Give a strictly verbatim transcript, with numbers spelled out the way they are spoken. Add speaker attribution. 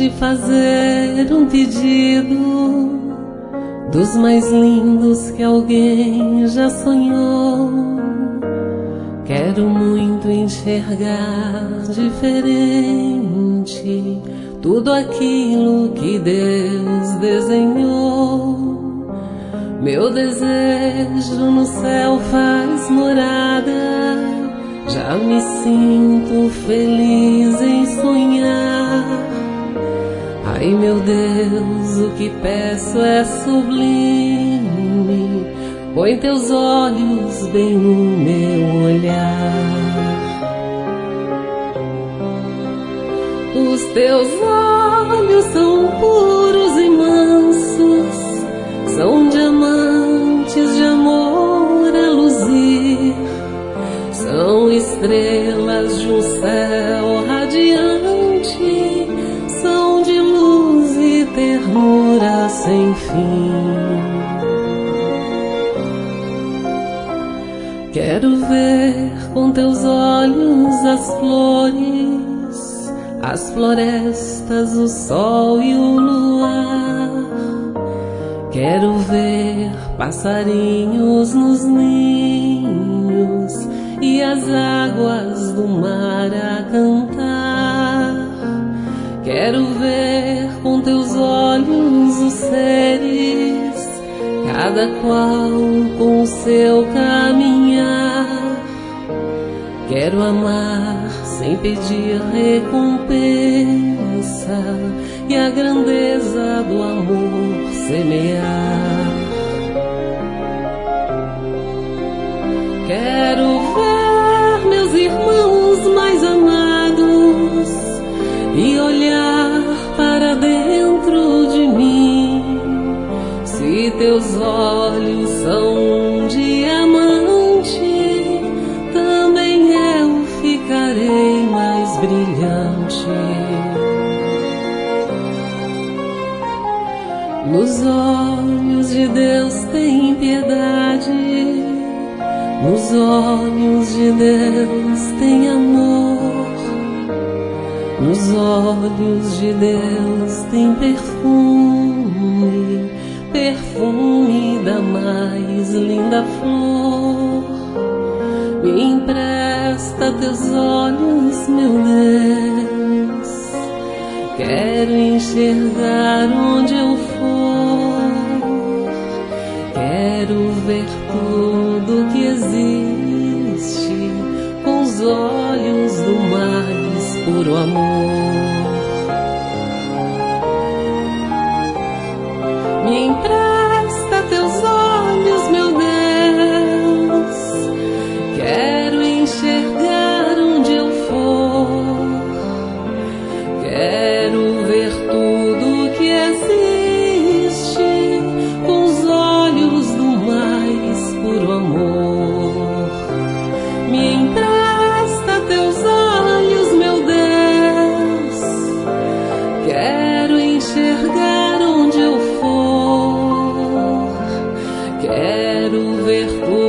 Speaker 1: te fazer um pedido dos mais lindos que alguém já sonhou. Quero muito enxergar diferente tudo aquilo que Deus desenhou. Meu desejo no céu faz morada, já me sinto feliz em sonhar. Ai meu Deus, o que peço é sublime, põe teus olhos bem no meu olhar. Os teus olhos são puros e mansos, são diamantes de amor a luzir, são estrelas de um céu radiante, são de luz e ternura sem fim. Quero ver com teus olhos as flores, as florestas, o sol e o luar. Quero ver passarinhos nos ninhos e as águas do mar a cantar. Quero ver com teus olhos os seres, cada qual com o seu caminhar. Quero amar sem pedir recompensa e a grandeza do amor semear. Quero ver meus irmãos mais amados e olhar para dentro de mim. Se teus olhos são um diamante, também eu ficarei mais brilhante. Nos olhos de Deus tem piedade, nos olhos de Deus tem amor, nos olhos de Deus tem perfume, perfume da mais linda flor. Me empresta teus olhos, meu Deus, quero enxergar onde eu for, quero ver tudo que existe com os olhos do mais puro amor. Me empresta teus olhos, meu Deus, quero enxergar onde eu for, quero ver tudo que existe com os olhos do mais puro amor. Me empresta teus olhos, meu Deus, quero enxergar onde eu for, quero ver tudo